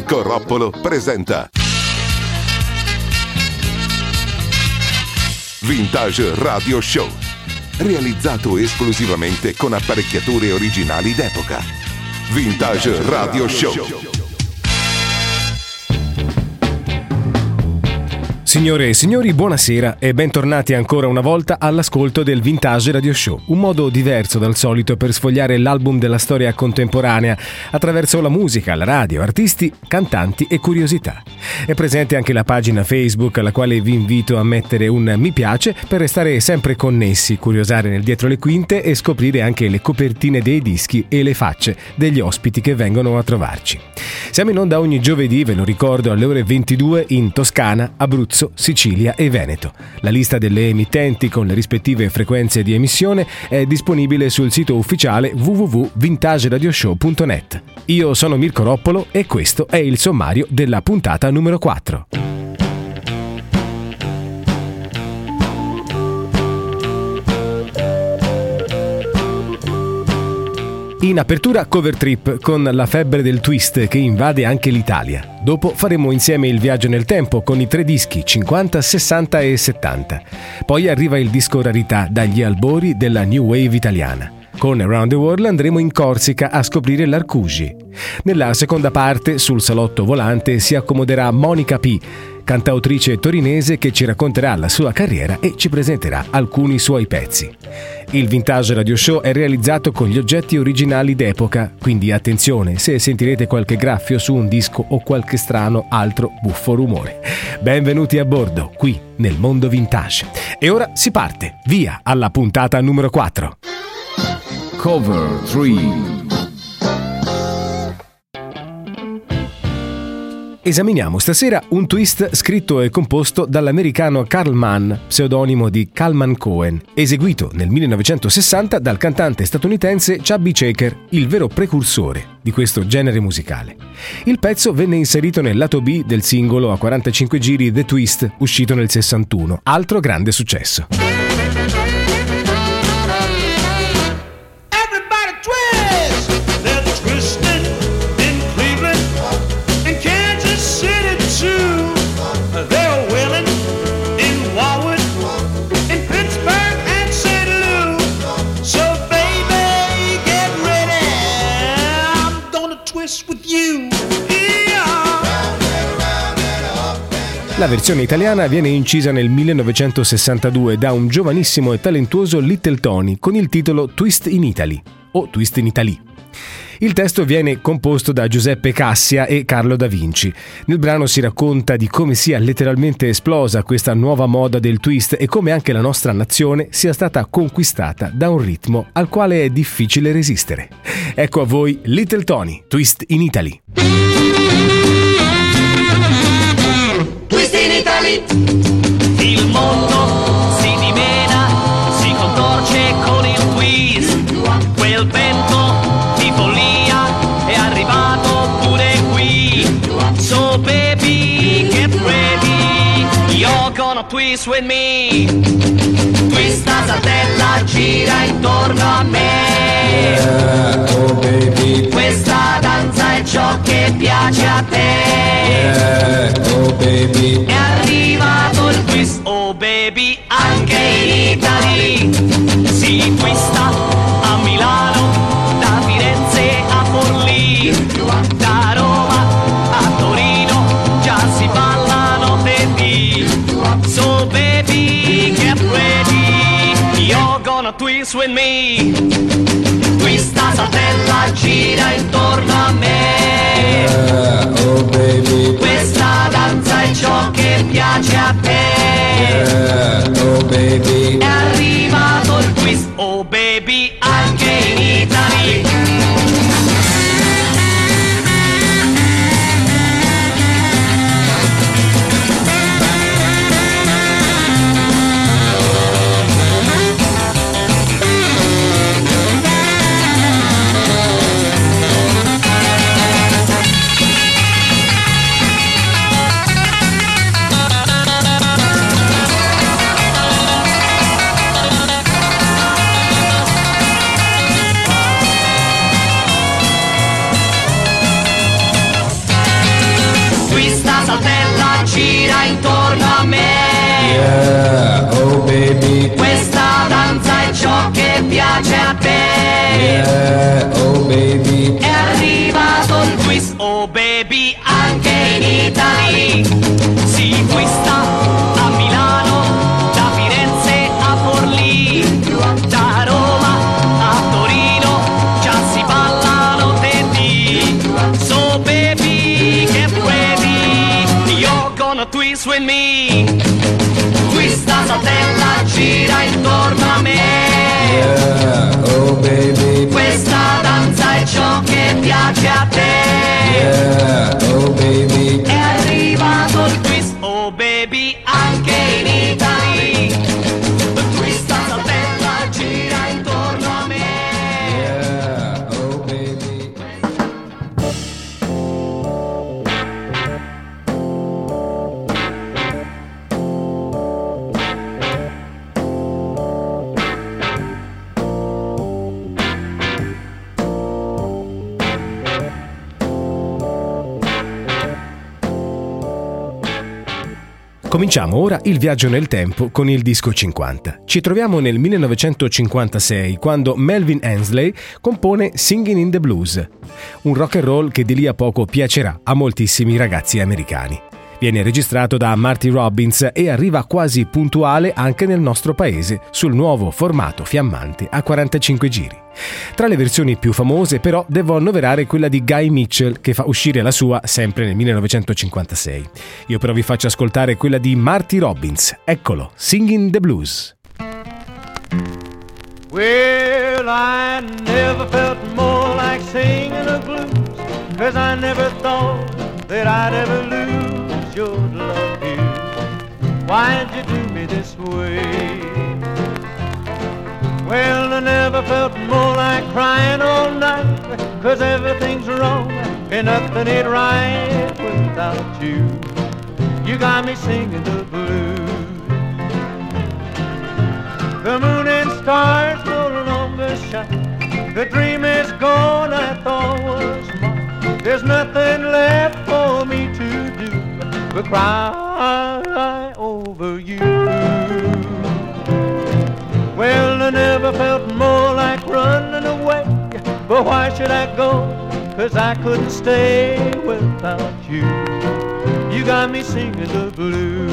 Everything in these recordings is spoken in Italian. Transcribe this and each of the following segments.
Mirko Roppolo presenta Vintage Radio Show, realizzato esclusivamente con apparecchiature originali d'epoca. Vintage Radio Show. Signore e signori, buonasera e bentornati ancora una volta all'ascolto del Vintage Radio Show, un modo diverso dal solito per sfogliare l'album della storia contemporanea attraverso la musica, la radio, artisti, cantanti e curiosità. È presente anche la pagina Facebook, alla quale vi invito a mettere un mi piace per restare sempre connessi, curiosare nel dietro le quinte e scoprire anche le copertine dei dischi e le facce degli ospiti che vengono a trovarci. Siamo in onda ogni giovedì, ve lo ricordo, alle ore 22 in Toscana, Abruzzo, Sicilia e Veneto. La lista delle emittenti con le rispettive frequenze di emissione è disponibile sul sito ufficiale www.vintageradioshow.net. Io sono Mirko Roppolo e questo è il sommario della puntata numero 4. In apertura Cover Trip con la febbre del twist che invade anche l'Italia. Dopo faremo insieme il viaggio nel tempo con i 3 dischi 50, 60 e 70. Poi arriva il disco rarità dagli albori della New Wave italiana. Con Around the World andremo in Corsica a scoprire l'Arcugi. Nella seconda parte, sul salotto volante, si accomoderà Monica P., cantautrice torinese che ci racconterà la sua carriera e ci presenterà alcuni suoi pezzi. Il Vintage Radio Show è realizzato con gli oggetti originali d'epoca, quindi attenzione se sentirete qualche graffio su un disco o qualche strano altro buffo rumore. Benvenuti a bordo, qui nel mondo vintage. E ora si parte, via alla puntata numero 4. Cover 3. Esaminiamo stasera un twist scritto e composto dall'americano Carl Mann, pseudonimo di Calman Cohen, eseguito nel 1960 dal cantante statunitense Chubby Checker, il vero precursore di questo genere musicale. Il pezzo venne inserito nel lato B del singolo a 45 giri The Twist, uscito nel 61, altro grande successo. La versione italiana viene incisa nel 1962 da un giovanissimo e talentuoso Little Tony con il titolo Twist in Italy o Twist in Italy. Il testo viene composto da Giuseppe Cassia e Carlo Da Vinci. Nel brano si racconta di come sia letteralmente esplosa questa nuova moda del twist e come anche la nostra nazione sia stata conquistata da un ritmo al quale è difficile resistere. Ecco a voi Little Tony, Twist in Italy. Twist in Italy. Il mondo si dimena, si contorce con il twist. Quel vento di follia è arrivato pure qui. So baby, get ready, you're gonna twist with me. Questa saltella gira intorno a me. Yeah, oh baby. Questa danza è ciò che piace a te. Yeah, oh baby. È arrivato il twist, oh baby, anche in Italy. Si twista a Milano, da Firenze a Forlì, da Roma a Torino, già si ballano tetti. So baby, get ready, you're gonna twist with me. Questa saltella gira intorno a me. Yeah, oh baby. Questa danza è ciò che piace a te. Yeah, oh baby. È arrivato il twist, oh baby, anche in Italy. saltella gira intorno a me. Yeah, oh baby. Questa danza è ciò che piace a te. Yeah, oh baby. È arrivato il twist, oh baby, anche in Italy. Si twista a Milano, da Firenze a Forlì, da Roma a Torino, già si ballano tetti. So baby, get ready, you're gonna twist with me. Questa saltella gira intorno a me. Yeah, oh baby. Questa danza è ciò che piace a te. Yeah, oh baby. È arrivato il twist, oh baby, anche in Italy. Questa saltella gira intorno a me. Yeah, oh baby. Cominciamo ora il viaggio nel tempo con il disco 50. Ci troviamo nel 1956 quando Melvin Hensley compone Singin' in the Blues, un rock and roll che di lì a poco piacerà a moltissimi ragazzi americani. Viene registrato da Marty Robbins e arriva quasi puntuale anche nel nostro paese sul nuovo formato fiammante a 45 giri. Tra le versioni più famose però devo annoverare quella di Guy Mitchell che fa uscire la sua sempre nel 1956. Io però vi faccio ascoltare quella di Marty Robbins. Eccolo, Singin' the Blues. Well, I never felt more like singing the blues, 'cause I never thought that I'd ever lose your love, dear. Why'd you do me this way? Well, I never felt more like crying all night, 'cause everything's wrong and nothing ain't right without you. You got me singing the blues. The moon and stars no longer shine. The dream is gone I thought was mine. There's nothing left for me to do but cry over you. Well, I never felt more like running away, but why should I go? 'Cause I couldn't stay without you. You got me singing the blues.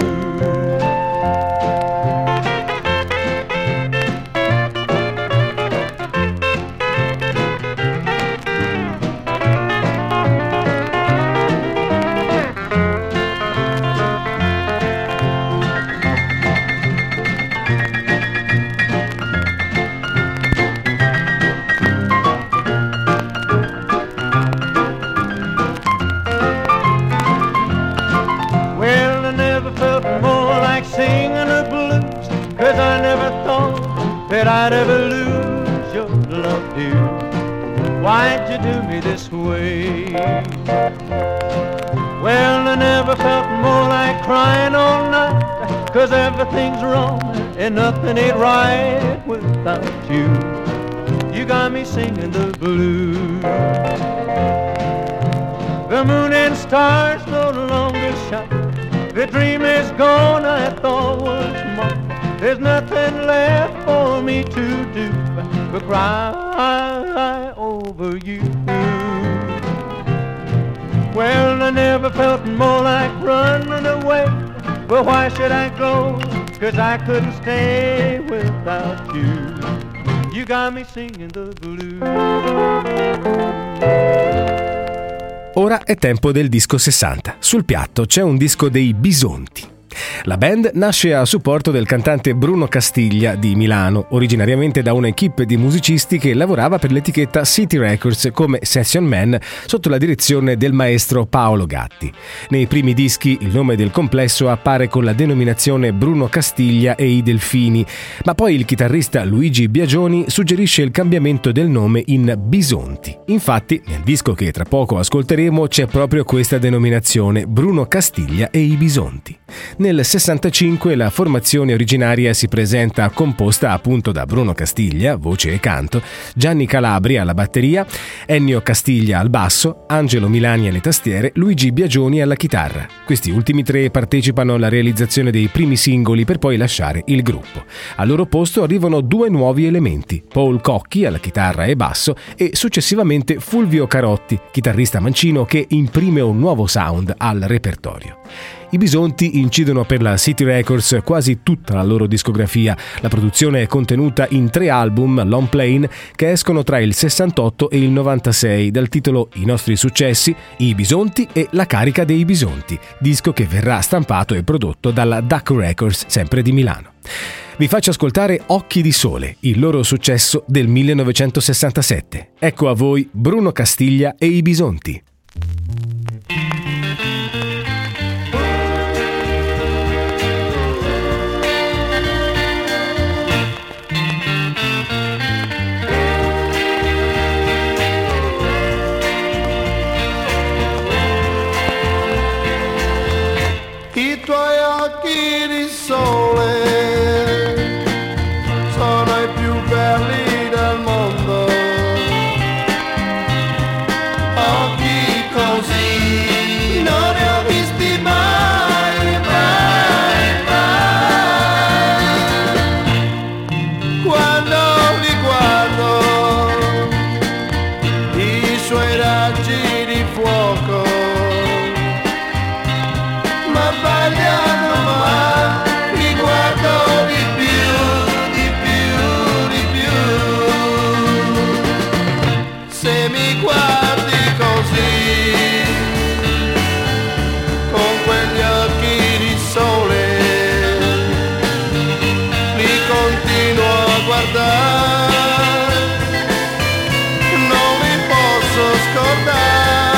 That I'd ever lose your love, dear. Why'd you do me this way? Well, I never felt more like crying all night, 'cause everything's wrong and nothing ain't right without you. You got me singing the blues. The moon and stars no longer shine. The dream is gone I thought was mine. There's nothing left for me to do but cry over you. Well, I never felt more like running away, but why should I go? 'Cause I couldn't stay without you. You got me singing the blues. Ora è tempo del disco 60. Sul piatto c'è un disco dei Bisonti. La band nasce a supporto del cantante Bruno Castiglia di Milano, originariamente da un'equipe di musicisti che lavorava per l'etichetta City Records come session man sotto la direzione del maestro Paolo Gatti. Nei primi dischi il nome del complesso appare con la denominazione Bruno Castiglia e i Delfini, ma poi il chitarrista Luigi Biagioni suggerisce il cambiamento del nome in Bisonti. Infatti, nel disco che tra poco ascolteremo c'è proprio questa denominazione, Bruno Castiglia e i Bisonti. Nel 65 la formazione originaria si presenta composta appunto da Bruno Castiglia, voce e canto, Gianni Calabria alla batteria, Ennio Castiglia al basso, Angelo Milani alle tastiere, Luigi Biagioni alla chitarra. Questi ultimi tre partecipano alla realizzazione dei primi singoli per poi lasciare il gruppo. Al loro posto arrivano due nuovi elementi, Paul Cocchi alla chitarra e basso e successivamente Fulvio Carotti, chitarrista mancino che imprime un nuovo sound al repertorio. I Bisonti incidono per la City Records quasi tutta la loro discografia. La produzione è contenuta in 3 album long plane che escono tra il 68 e il 96 dal titolo I nostri successi, I Bisonti e La carica dei Bisonti, disco che verrà stampato e prodotto dalla Duck Records, sempre di Milano. Vi faccio ascoltare Occhi di Sole, il loro successo del 1967. Ecco a voi Bruno Castiglia e I Bisonti. I tuoi occhi di sole sono i più belli del mondo, occhi così non ne ho visti mai, mai, mai. Quando li guardo, i suoi raggi di fuoco m'abbagliano, ma li guardo di più, di più, di più. Se mi guardi così, con quegli occhi di sole, li continuo a guardare, non li posso scordare.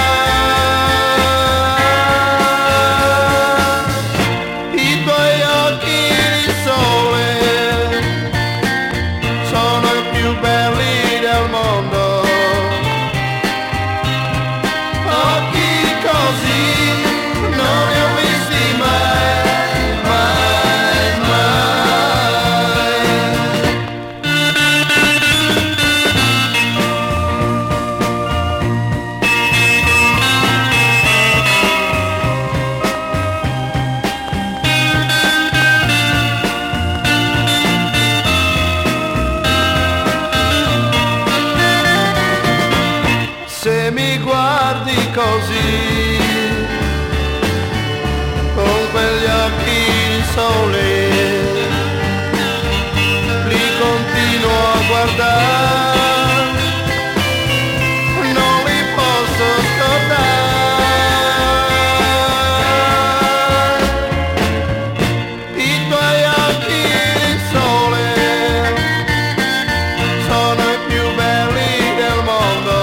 Se mi guardi così, con quegli occhi di sole, li continuo a guardare, non li posso scordare. I tuoi occhi di sole sono i più belli del mondo.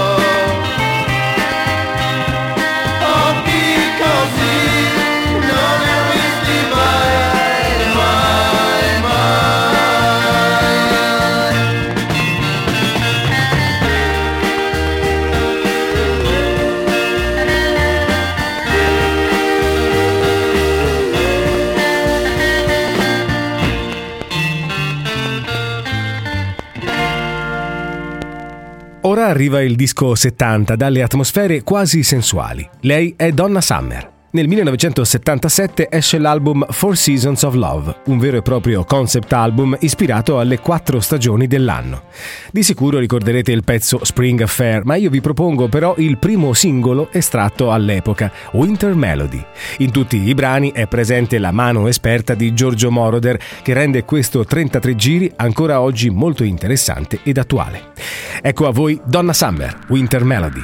Ora arriva il disco 70 dalle atmosfere quasi sensuali. Lei è Donna Summer. Nel 1977 esce l'album Four Seasons of Love, un vero e proprio concept album ispirato alle 4 stagioni dell'anno. Di sicuro ricorderete il pezzo Spring Affair, ma io vi propongo però il primo singolo estratto all'epoca, Winter Melody. In tutti i brani è presente la mano esperta di Giorgio Moroder, che rende questo 33 giri ancora oggi molto interessante ed attuale. Ecco a voi Donna Summer, Winter Melody.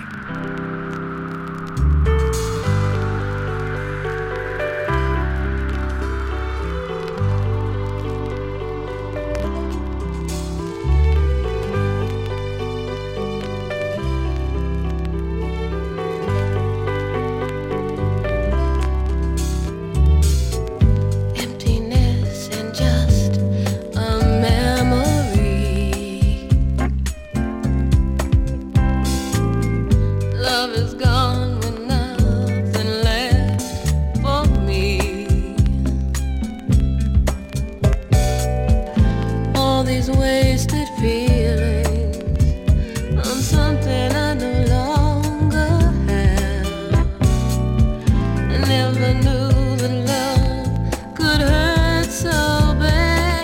Love is gone with nothing left for me. something I no longer have. I never knew that love could hurt so bad.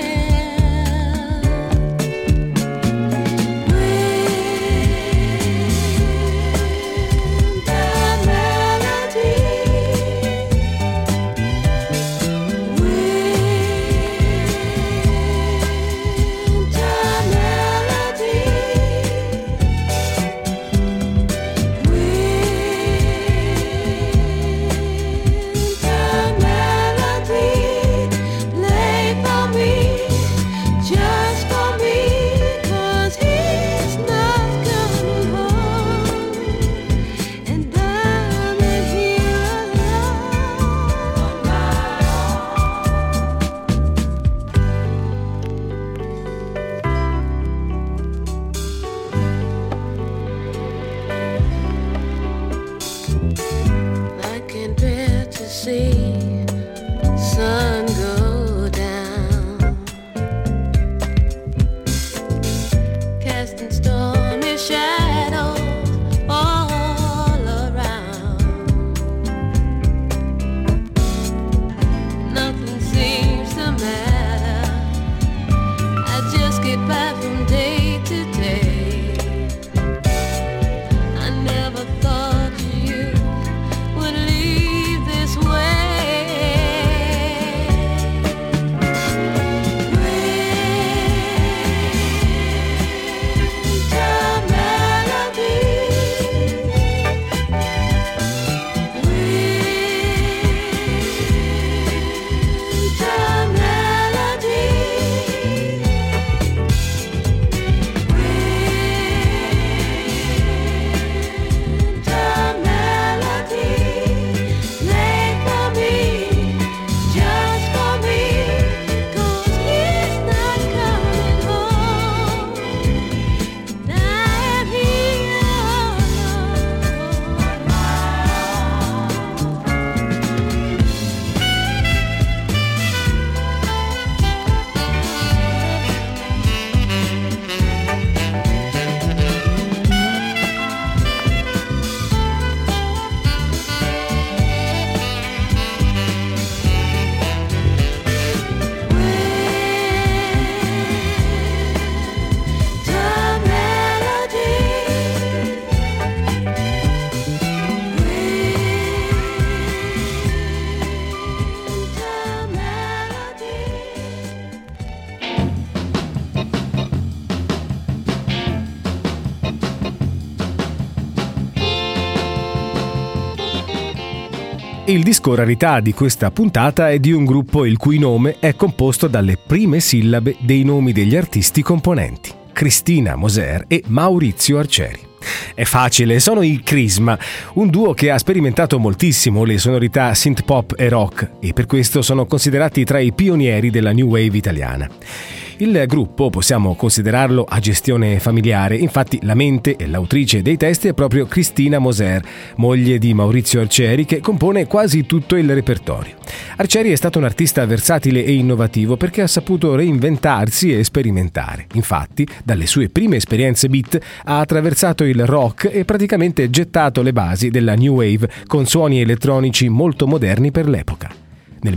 Il disco rarità di questa puntata è di un gruppo il cui nome è composto dalle prime sillabe dei nomi degli artisti componenti: Cristina Moser e Maurizio Arcieri. È facile, sono i Crisma, un duo che ha sperimentato moltissimo le sonorità synth pop e rock e per questo sono considerati tra i pionieri della new wave italiana. Il gruppo possiamo considerarlo a gestione familiare, infatti la mente e l'autrice dei testi è proprio Cristina Moser, moglie di Maurizio Arcieri, che compone quasi tutto il repertorio. Arcieri è stato un artista versatile e innovativo perché ha saputo reinventarsi e sperimentare. Infatti, dalle sue prime esperienze beat ha attraversato il rock e praticamente gettato le basi della new wave con suoni elettronici molto moderni per l'epoca. Nel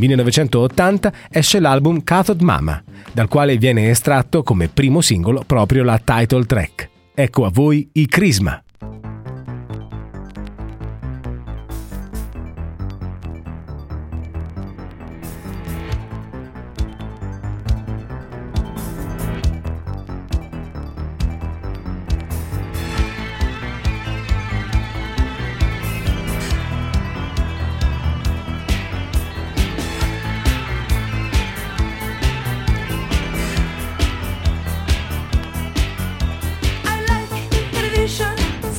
1980 esce l'album Cathode Mama, dal quale viene estratto come primo singolo proprio la title track. Ecco a voi i Crisma. I like the tradition.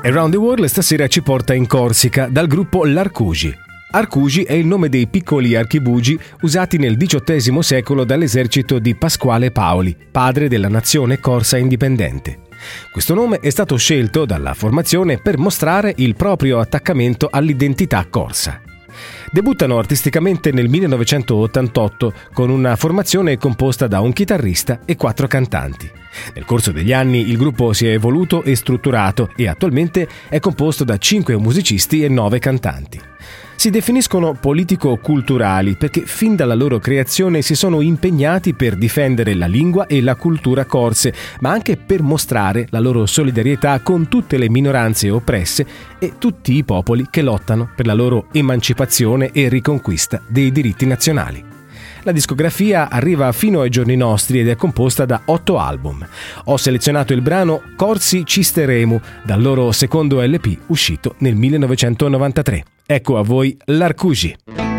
Around the World stasera ci porta in Corsica dal gruppo L'Arcugi. Arcugi è il nome dei piccoli archibugi usati nel XVIII secolo dall'esercito di Pasquale Paoli, padre della nazione corsa indipendente. Questo nome è stato scelto dalla formazione per mostrare il proprio attaccamento all'identità corsa. Debuttano artisticamente nel 1988 con una formazione composta da un chitarrista e 4 cantanti. Nel corso degli anni il gruppo si è evoluto e strutturato e attualmente è composto da 5 musicisti e 9 cantanti. Si definiscono politico-culturali perché fin dalla loro creazione si sono impegnati per difendere la lingua e la cultura corse, ma anche per mostrare la loro solidarietà con tutte le minoranze oppresse e tutti i popoli che lottano per la loro emancipazione e riconquista dei diritti nazionali. La discografia arriva fino ai giorni nostri ed è composta da 8 album. Ho selezionato il brano Corsi Cisteremu dal loro secondo LP uscito nel 1993. Ecco a voi L'Arcugi.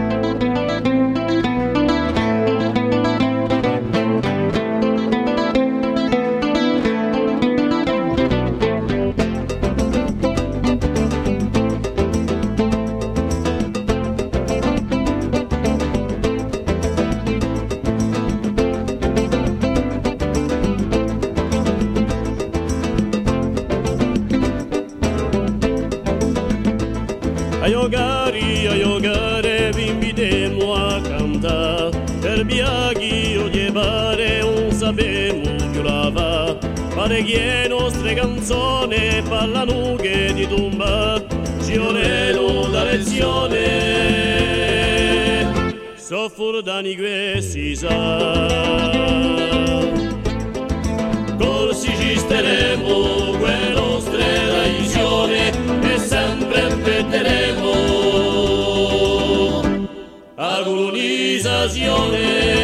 A giocare vi invitiamo a cantare, per biaghi o llevare un sapemo più lava, pare che le nostre canzoni parlano che di tomba, ci voleno da lezione, soffro d'anni questi sa, corsi ci staremo, quelle nostre tradizioni e sempre impetteremo a colonizzazione.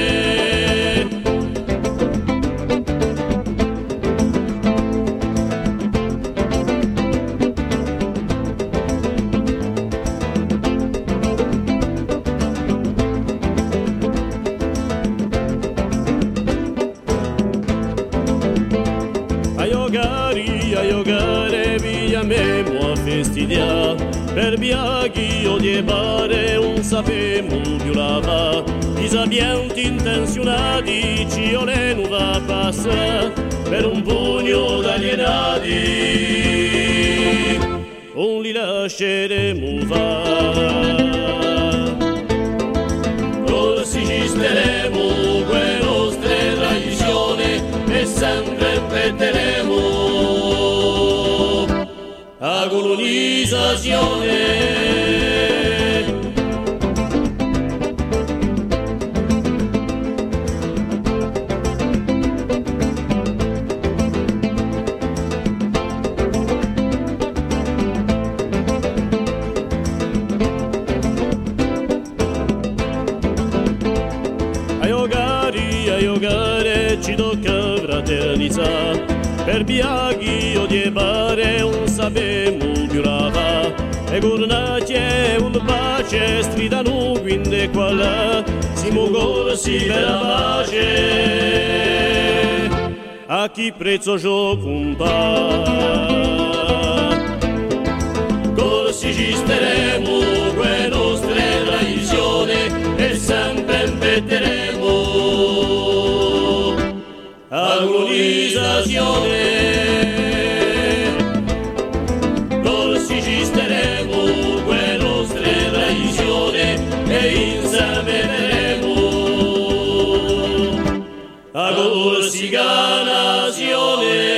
A giocare via memo a festidia, per biaghi o llevare un sapemo più lava, i sapienti intenzionati ci oleno va passa, per un pugno d'alienati non li lasceremo va. Corsi ci staremo, quelle nostre tradizioni e sempre impetteremo a colonizzazione. A giocare ci tocca fraternizzare, per biaghi o llevare un sapemo più lava, e cornacci e un pace stridano quindi qua là, siamo corsi per la pace, a chi prezzo gioco un pa. Corsi ci staremo, quelle nostre tradizioni e sempre impetteremo a colonizzazione. Corsi ci staremo, quelle nostre tradizioni e insieme verremo a Corsica nazione.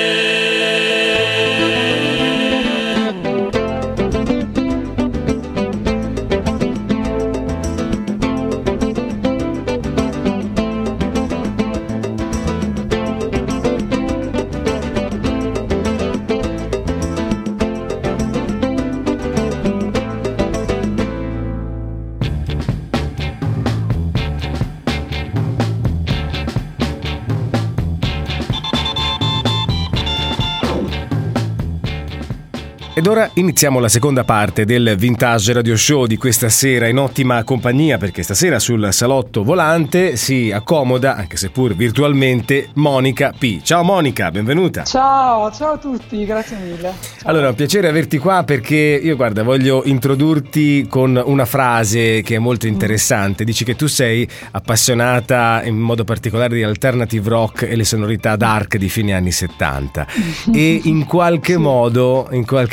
Ed ora iniziamo la seconda parte del Vintage Radio Show di questa sera, in ottima compagnia, perché stasera sul salotto volante si accomoda, anche seppur virtualmente, Monica P. Ciao Monica, benvenuta. Ciao a tutti, grazie mille. Ciao. Allora, è un piacere averti qua perché io, guarda, voglio introdurti con una frase che è molto interessante. Dici che tu sei appassionata in modo particolare di alternative rock e le sonorità dark di fine anni 70 e in qualche modo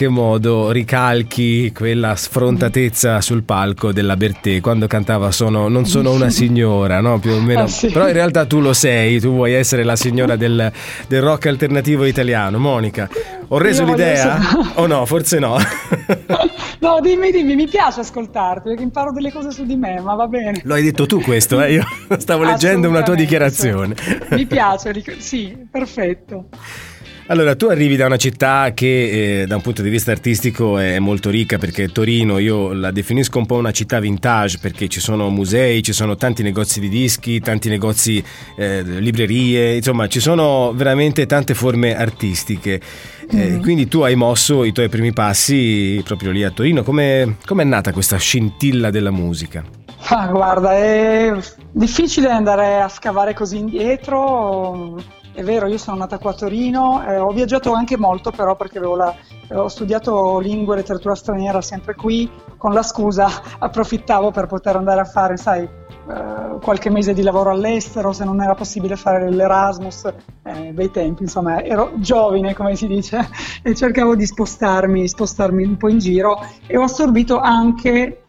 ricalchi quella sfrontatezza sul palco della Bertè quando cantava Non sono una signora, no? Più o meno. Sì. Però in realtà tu lo sei, tu vuoi essere la signora del rock alternativo italiano. Monica, ho reso Io voglio l'idea? essere- O no? Forse no. No, dimmi, mi piace ascoltarti perché imparo delle cose su di me, ma va bene. Lo hai detto tu questo, eh? Io stavo leggendo una tua Assolutamente, dichiarazione. sì. Mi piace, sì, perfetto. Allora, tu arrivi da una città che da un punto di vista artistico è molto ricca, perché Torino io la definisco un po' una città vintage, perché ci sono musei, ci sono tanti negozi di dischi, tanti negozi, librerie, insomma ci sono veramente tante forme artistiche. Quindi tu hai mosso i tuoi primi passi proprio lì a Torino. Com'è nata questa scintilla della musica? Ah, guarda, è difficile andare a scavare così indietro. È vero, io sono nata qua a Torino, ho viaggiato anche molto però perché ho studiato lingue e letteratura straniera sempre qui, con la scusa approfittavo per poter andare a fare, sai, qualche mese di lavoro all'estero, se non era possibile fare l'Erasmus, bei tempi, insomma, ero giovane come si dice e cercavo di spostarmi un po' in giro e ho assorbito anche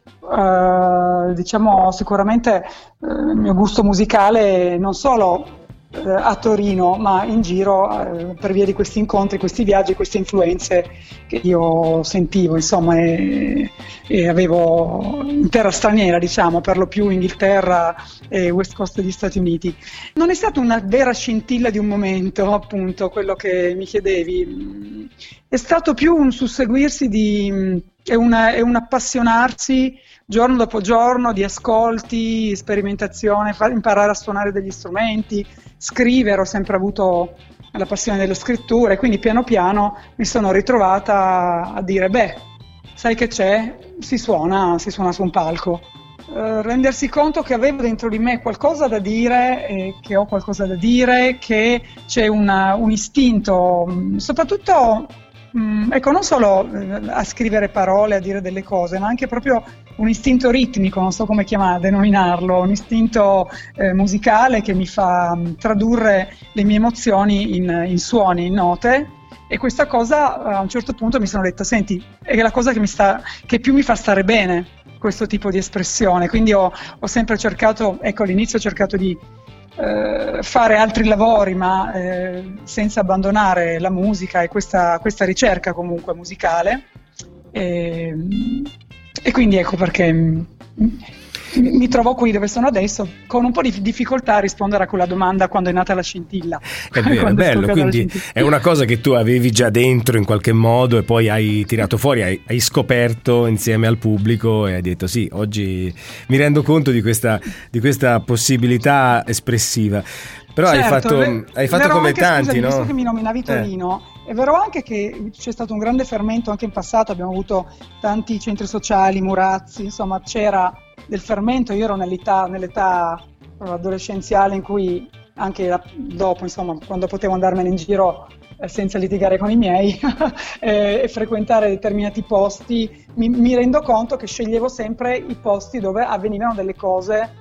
diciamo sicuramente il mio gusto musicale non solo a Torino ma in giro per via di questi incontri, questi viaggi, queste influenze che io sentivo insomma e avevo in terra straniera, diciamo, per lo più Inghilterra e West Coast degli Stati Uniti. Non è stata una vera scintilla di un momento, appunto, quello che mi chiedevi, è stato più un susseguirsi e un appassionarsi giorno dopo giorno di ascolti, sperimentazione, imparare a suonare degli strumenti, scrivere, ho sempre avuto la passione della scrittura e quindi piano piano mi sono ritrovata a dire sai che c'è? Si suona su un palco. Rendersi conto che avevo dentro di me qualcosa da dire, che ho qualcosa da dire, che c'è un istinto, soprattutto ecco, non solo a scrivere parole, a dire delle cose, ma anche proprio un istinto ritmico, non so come denominarlo, un istinto musicale che mi fa tradurre le mie emozioni in suoni, in note. E questa cosa a un certo punto mi sono detta, senti, è la cosa che più mi fa stare bene, questo tipo di espressione. Quindi ho sempre cercato, ecco, all'inizio ho cercato di fare altri lavori ma senza abbandonare la musica e questa ricerca comunque musicale e quindi ecco perché mi trovo qui dove sono adesso con un po' di difficoltà a rispondere a quella domanda quando è nata la scintilla. È vero, è bello, quindi è una cosa che tu avevi già dentro in qualche modo e poi hai tirato fuori, hai scoperto insieme al pubblico e hai detto sì, oggi mi rendo conto di questa possibilità espressiva. Però certo, hai fatto come anche, tanti, scusami, no? Visto che mi nominavi Torino, è vero anche che c'è stato un grande fermento anche in passato, abbiamo avuto tanti centri sociali, Murazzi, insomma c'era del fermento. Io ero nell'età adolescenziale in cui anche dopo, insomma, quando potevo andarmene in giro senza litigare con i miei e frequentare determinati posti, mi rendo conto che sceglievo sempre i posti dove avvenivano delle cose,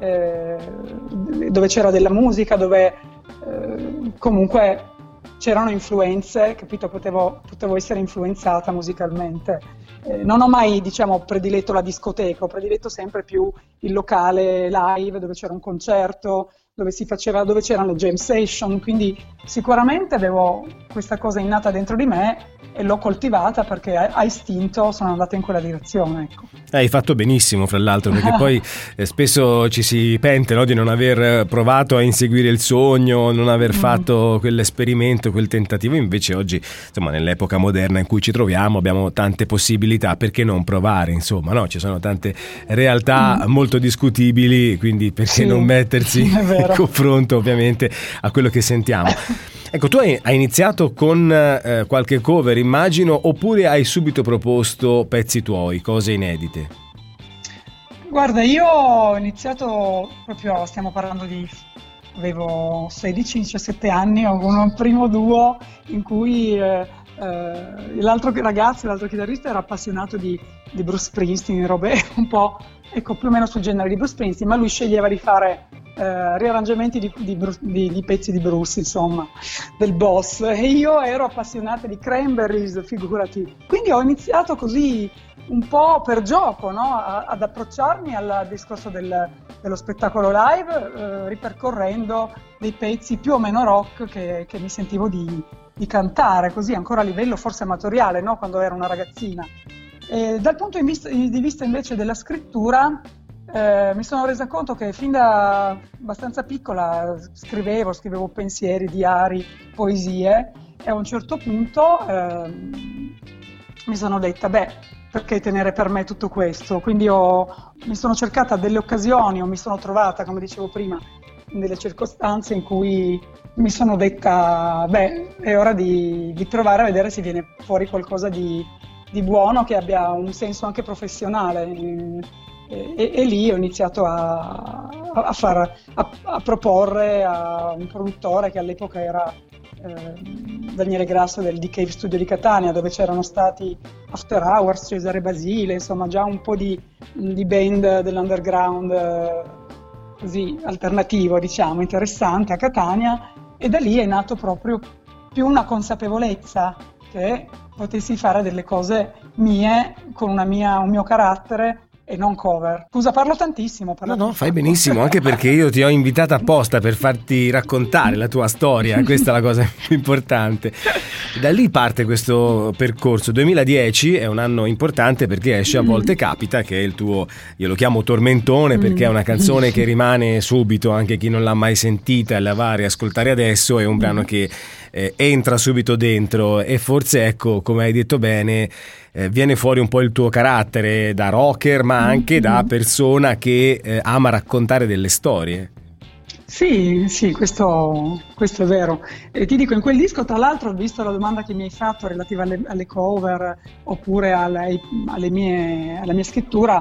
dove c'era della musica, dove comunque c'erano influenze, capito? Potevo essere influenzata musicalmente. Non ho mai, diciamo, prediletto la discoteca, ho prediletto sempre più il locale live dove c'era un concerto, dove c'erano le jam session, quindi sicuramente avevo questa cosa innata dentro di me e l'ho coltivata perché a istinto sono andata in quella direzione, ecco. Hai fatto benissimo, fra l'altro, perché poi spesso ci si pente, no, di non aver provato a inseguire il sogno, non aver fatto quell'esperimento, quel tentativo. Invece oggi, insomma, nell'epoca moderna in cui ci troviamo, abbiamo tante possibilità, perché non provare, insomma, no? Ci sono tante realtà molto discutibili, quindi perché non mettersi vero. confronto ovviamente a quello che sentiamo. Ecco, tu hai iniziato con qualche cover, immagino, oppure hai subito proposto pezzi tuoi, cose inedite? Guarda, io ho iniziato proprio, stiamo parlando avevo 16-17 anni, ho un primo duo in cui l'altro chitarrista era appassionato di Bruce Springsteen, robe un po', ecco, più o meno sul genere di Bruce Springsteen, ma lui sceglieva di fare riarrangiamenti di pezzi di Bruce, insomma, del boss, e io ero appassionata di Cranberries, figurati. Quindi ho iniziato così un po' per gioco, no? Ad approcciarmi al discorso dello spettacolo live, ripercorrendo dei pezzi più o meno rock che mi sentivo di cantare, così ancora a livello forse amatoriale, no? Quando ero una ragazzina. E dal punto di vista invece della scrittura, mi sono resa conto che fin da abbastanza piccola scrivevo pensieri, diari, poesie, e a un certo punto mi sono detta, perché tenere per me tutto questo? Quindi mi sono cercata delle occasioni, o mi sono trovata, come dicevo prima, in delle circostanze in cui mi sono detta, è ora di provare a vedere se viene fuori qualcosa di buono, che abbia un senso anche professionale. E lì ho iniziato a proporre a un produttore che all'epoca era Daniele Grasso del The Cave Studio di Catania, dove c'erano stati After Hours, Cesare Basile, insomma già un po' di band dell'underground così alternativo, diciamo, interessante a Catania, e da lì è nato proprio più una consapevolezza che potessi fare delle cose mie con un mio carattere e non cover. Scusa, parlo tantissimo. No, fai benissimo, anche perché io ti ho invitata apposta per farti raccontare la tua storia, questa è la cosa più importante. Da lì parte questo percorso. 2010 è un anno importante perché esce A volte capita, che è il tuo, io lo chiamo tormentone perché è una canzone che rimane subito, anche chi non l'ha mai sentita e la va a riascoltare adesso, è un brano che entra subito dentro, e forse, ecco, come hai detto bene, viene fuori un po' il tuo carattere da rocker, ma anche da persona che ama raccontare delle storie. Sì, questo è vero. E ti dico, in quel disco, tra l'altro, visto la domanda che mi hai fatto relativa alle cover oppure alla mia scrittura,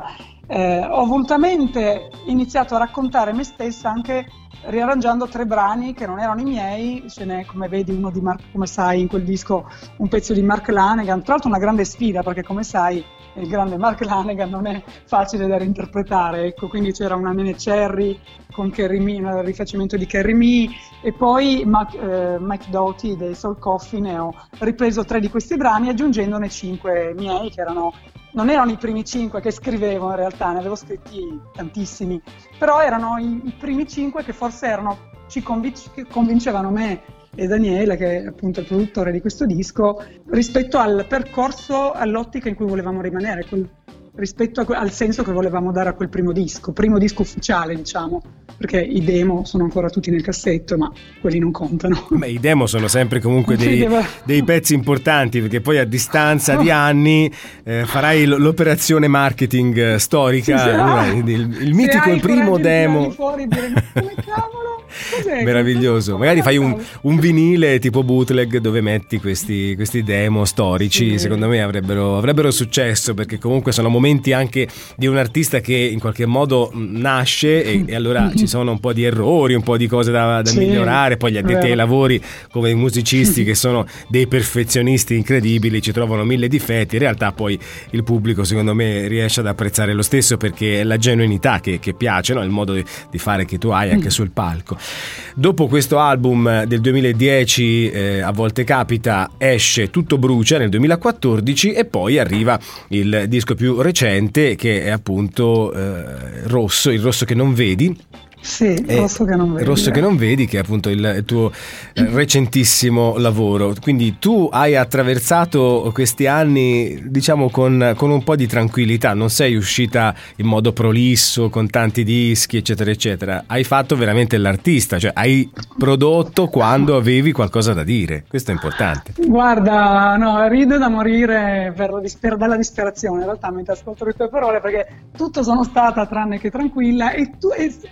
ho volutamente iniziato a raccontare me stessa anche riarrangiando 3 brani che non erano i miei. Ce n'è, come vedi, uno di come sai, in quel disco un pezzo di Mark Lanegan, tra l'altro una grande sfida perché, come sai, il grande Mark Lanegan non è facile da reinterpretare, ecco, quindi c'era una Nene Cherry con Carrie Me, un rifacimento di Carrie Me, e poi Mike Doughty dei Soul Coffin, e ho ripreso 3 di questi brani aggiungendone 5 miei, che non erano i primi 5 che scrivevo, in realtà ne avevo scritti tantissimi, però erano i primi 5 che forse ci convincevano me e Daniele, che è appunto il produttore di questo disco, rispetto al percorso, all'ottica in cui volevamo rimanere, rispetto al senso che volevamo dare a quel primo disco ufficiale, diciamo, perché i demo sono ancora tutti nel cassetto, ma quelli non contano. Beh, i demo sono sempre comunque dei pezzi importanti, perché poi a distanza di anni farai l'operazione marketing storica, il mitico primo demo. Fuori, dire, come cavolo? Cos'è? Meraviglioso. Magari fai un vinile tipo bootleg dove metti questi demo storici. Sì. Secondo me avrebbero successo, perché comunque sono momenti anche di un artista che in qualche modo nasce e allora ci sono un po' di errori, un po' di cose da migliorare. Poi gli addetti ai lavori, come i musicisti, che sono dei perfezionisti incredibili, ci trovano 1000 difetti. In realtà poi il pubblico, secondo me, riesce ad apprezzare lo stesso, perché è la genuinità che piace, no? Il modo di fare che tu hai anche sul palco. Dopo questo album del 2010, A volte capita, esce Tutto brucia nel 2014, e poi arriva il disco più recente, che è appunto Rosso, il rosso che non vedi. Sì, Rosso che non vedi. Rosso che non vedi, che è appunto il tuo recentissimo lavoro. Quindi tu hai attraversato questi anni, diciamo, con un po' di tranquillità, non sei uscita in modo prolisso, con tanti dischi, eccetera, eccetera. Hai fatto veramente l'artista, cioè hai prodotto quando avevi qualcosa da dire. Questo è importante. Guarda, no, rido da morire dalla disperazione, in realtà, mentre ascolto le tue parole, perché tutto sono stata tranne che tranquilla, e avrei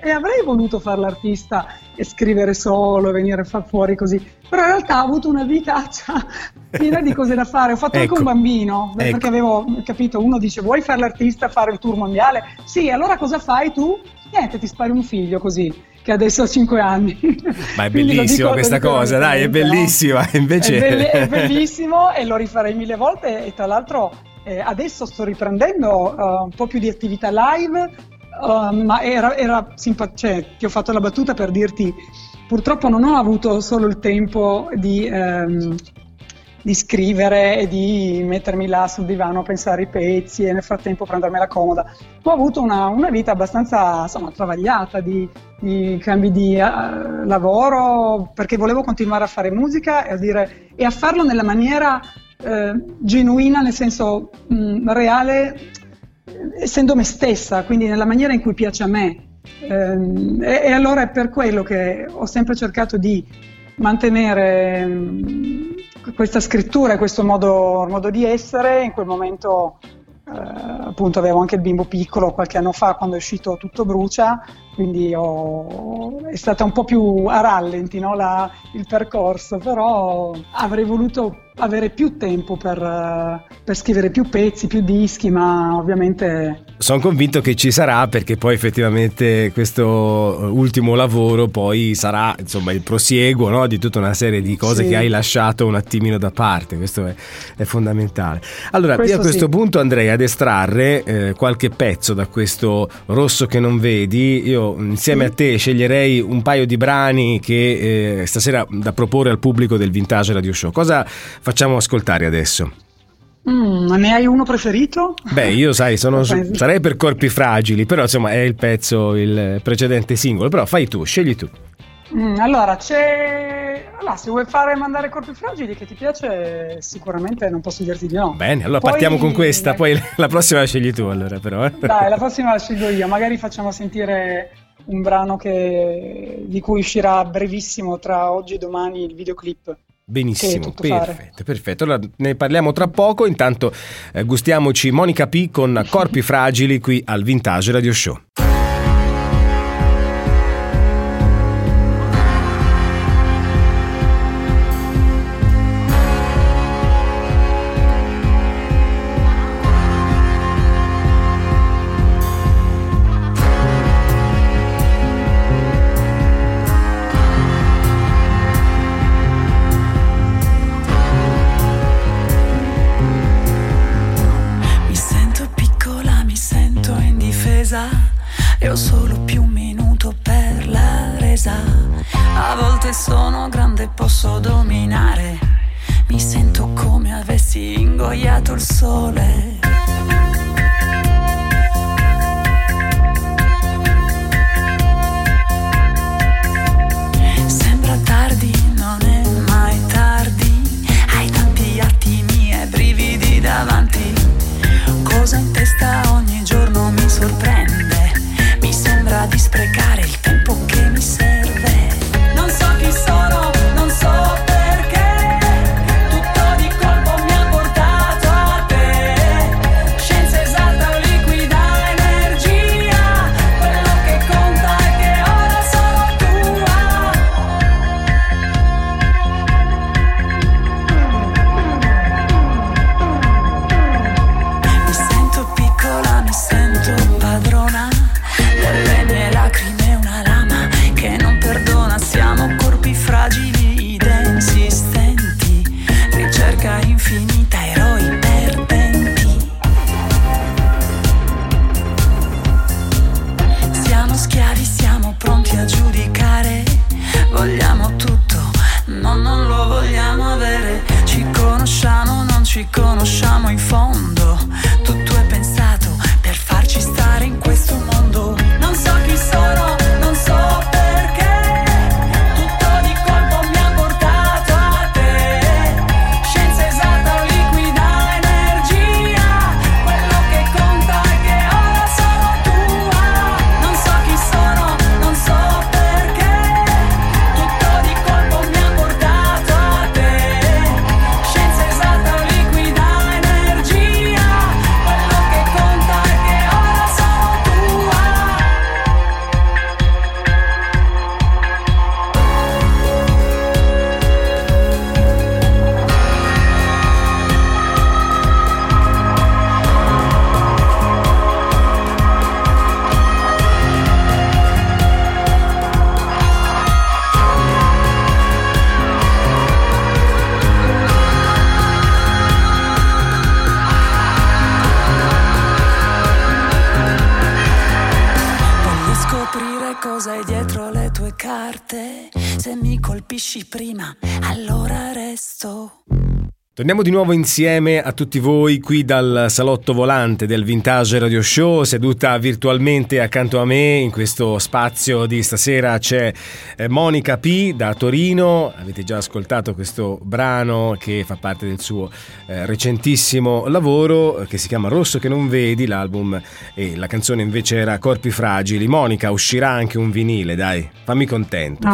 voluto fare l'artista e scrivere solo, venire a far fuori così, però in realtà ho avuto una vitaccia piena di cose da fare. Ho fatto anche un bambino, perché avevo capito, uno dice vuoi fare l'artista, fare il tour mondiale? Sì, allora cosa fai tu? Niente, ti spari un figlio così, che adesso ha 5 anni. Ma è bellissima questa cosa, dai, è bellissima, no? Invece è bellissimo e lo rifarei 1000 volte, e tra l'altro adesso sto riprendendo un po' più di attività live, ma era cioè, ti ho fatto la battuta per dirti, purtroppo non ho avuto solo il tempo di scrivere e di mettermi là sul divano a pensare i pezzi e nel frattempo prendermela comoda. Ho avuto una vita abbastanza, insomma, travagliata di cambi di lavoro, perché volevo continuare a fare musica e a farlo nella maniera genuina, nel senso reale, essendo me stessa, quindi nella maniera in cui piace a me. E allora è per quello che ho sempre cercato di mantenere questa scrittura e questo modo di essere. In quel momento appunto avevo anche il bimbo piccolo qualche anno fa, quando è uscito Tutto brucia, quindi è stata un po' più a rallenti, no, il percorso, però avrei voluto avere più tempo per scrivere più pezzi, più dischi, ma ovviamente sono convinto che ci sarà, perché poi effettivamente questo ultimo lavoro poi sarà, insomma, il prosieguo, no, di tutta una serie di cose che hai lasciato un attimino da parte. Questo è fondamentale. Allora, io a questo punto andrei ad estrarre qualche pezzo da questo Rosso che non vedi. Io insieme a te sceglierei un paio di brani che stasera da proporre al pubblico del Vintage Radio Show. Cosa facciamo ascoltare adesso? Ne hai uno preferito? Beh, io sarei per Corpi fragili, però insomma è il pezzo, il precedente singolo, però fai tu, scegli tu. Allora, se vuoi mandare Corpi fragili che ti piace, sicuramente non posso dirti di no. Bene, allora partiamo con questa, poi la prossima la scegli tu, allora, però. Dai, la prossima la scelgo io, magari facciamo sentire un brano di cui uscirà brevissimo, tra oggi e domani, il videoclip. Benissimo, perfetto. Allora ne parliamo tra poco. Intanto gustiamoci Monica P con Corpi fragili qui al Vintage Radio Show. E ho solo più un minuto per la resa. A volte sono grande, posso dominare. Mi sento come avessi ingoiato il sole. Sembra tardi, non è mai tardi. Hai tanti attimi e brividi davanti. Cosa in testa ogni giorno mi sorprende. Mi sembra di sprecare il tempo che mi serve. Non so chi sono, non so perché. Tutto di colpo mi ha portato a te. Scienza esatta o liquida energia. Quello che conta è che ora sono tua. Mi sento piccola, mi sento padrona delle mie lacrime, una lama che non perdona. Siamo corpi fragili ed insistenti, ricerca infinita, eroi perdenti. Siamo schiavi, siamo pronti a giudicare. Vogliamo tutto, no, non lo vogliamo avere. Ci conosciamo, non ci conosciamo in fondo. Tutto è pensato per farci stare in questo mondo. Non so chi sono, non so perché. Tutto di colpo mi ha portato a te. Scienza esatta o liquida energia. Quello che conta è che ora sono tua. Non so chi sono, non so perché. Tutto di colpo mi ha portato a te. Scienza esatta o liquida energia. mi colpisci prima, allora resto. Torniamo di nuovo insieme a tutti voi qui dal salotto volante del Vintage Radio Show. Seduta virtualmente accanto a me in questo spazio di stasera c'è Monica P da Torino. Avete già ascoltato questo brano che fa parte del suo recentissimo lavoro che si chiama Rosso che non vedi, l'album, e la canzone invece era Corpi fragili. Monica, uscirà anche un vinile, dai, fammi contento.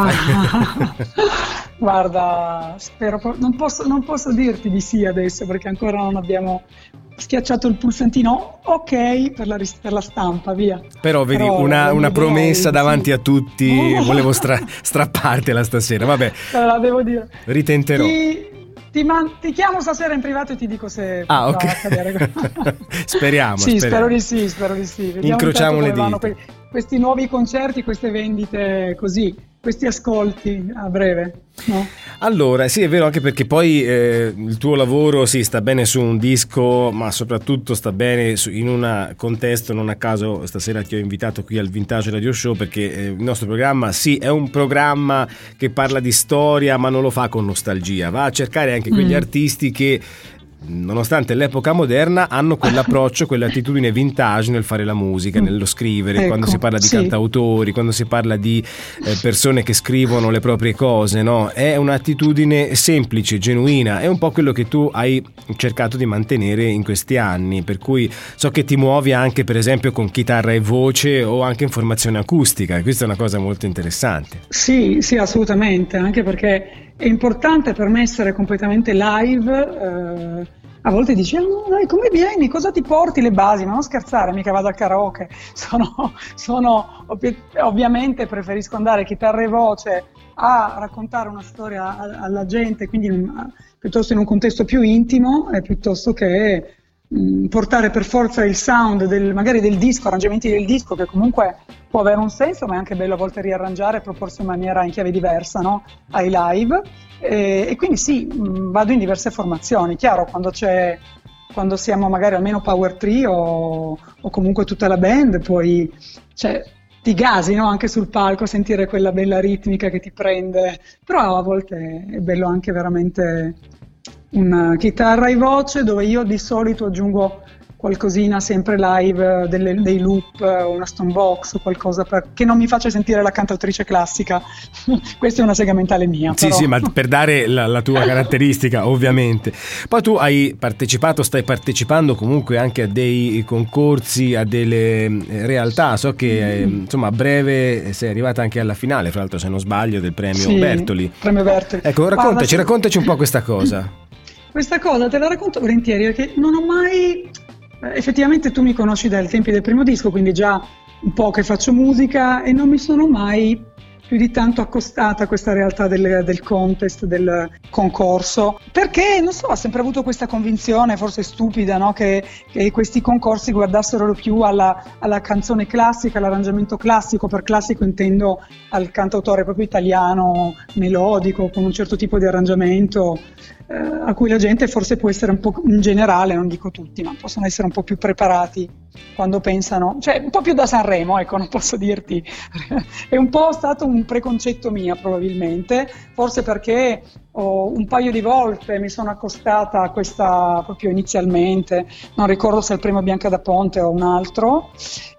Guarda, spero, non posso dirti di sì adesso perché ancora non abbiamo schiacciato il pulsantino ok per la stampa, via. Però vedi, una promessa davanti a tutti, volevo strappartela stasera, vabbè. La devo dire. Ritenterò. Ti chiamo stasera in privato e ti dico se ok. Speriamo. Sì, spero di sì. Vediamo incrociamo le dita. Questi nuovi concerti, queste vendite così, questi ascolti a breve, no? Allora, sì, è vero, anche perché poi il tuo lavoro sta bene su un disco, ma soprattutto sta bene in un contesto. Non a caso stasera ti ho invitato qui al Vintage Radio Show perché il nostro programma, sì, è un programma che parla di storia, ma non lo fa con nostalgia, va a cercare anche quegli artisti che, nonostante l'epoca moderna, hanno quell'approccio, quell'attitudine vintage nel fare la musica, nello scrivere, ecco, quando si parla di cantautori, quando si parla di persone che scrivono le proprie cose, no? È un'attitudine semplice, genuina, è un po' quello che tu hai cercato di mantenere in questi anni, per cui so che ti muovi anche per esempio con chitarra e voce o anche in formazione acustica, e questa è una cosa molto interessante. Sì, assolutamente, anche perché è importante per me essere completamente live. A volte dici, dai, come vieni? Cosa ti porti? Le basi? Ma non scherzare, mica vado al karaoke. Ovviamente preferisco andare chitarra e voce a raccontare una storia alla gente, quindi piuttosto in un contesto più intimo, piuttosto che portare per forza il sound magari del disco, arrangiamenti del disco, che comunque può avere un senso, ma è anche bello a volte riarrangiare e proporsi in maniera in chiave diversa, no? Ai live, e quindi sì, vado in diverse formazioni. Chiaro, quando siamo magari almeno power trio o comunque tutta la band, poi ti gasi, no? Anche sul palco a sentire quella bella ritmica che ti prende, però a volte è bello anche veramente una chitarra e voce, dove io di solito aggiungo qualcosina sempre live, dei loop, una stonebox o qualcosa che non mi faccia sentire la cantautrice classica. Questa è una sega mentale mia. Sì, però. Sì, ma per dare la tua caratteristica, ovviamente. Poi tu stai partecipando comunque anche a dei concorsi, a delle realtà. So che insomma a breve sei arrivata anche alla finale, fra l'altro se non sbaglio, del premio Bertoli. Premio Bertoli. Ecco, raccontaci un po' questa cosa. Questa cosa te la racconto volentieri, perché non ho mai... Effettivamente tu mi conosci dai tempi del primo disco, quindi già un po' che faccio musica, e non mi sono mai più di tanto accostata a questa realtà del contest, del concorso, perché non so, ho sempre avuto questa convinzione, forse stupida, no? che questi concorsi guardassero più alla canzone classica, all'arrangiamento classico. Per classico intendo al cantautore proprio italiano, melodico, con un certo tipo di arrangiamento, a cui la gente forse può essere un po', in generale, non dico tutti, ma possono essere un po' più preparati quando pensano, cioè un po' più da Sanremo, ecco, non posso dirti. È un po' stato un preconcetto mio, probabilmente, forse perché un paio di volte mi sono accostata a questa proprio inizialmente, non ricordo se è il premio Bianca da Ponte o un altro,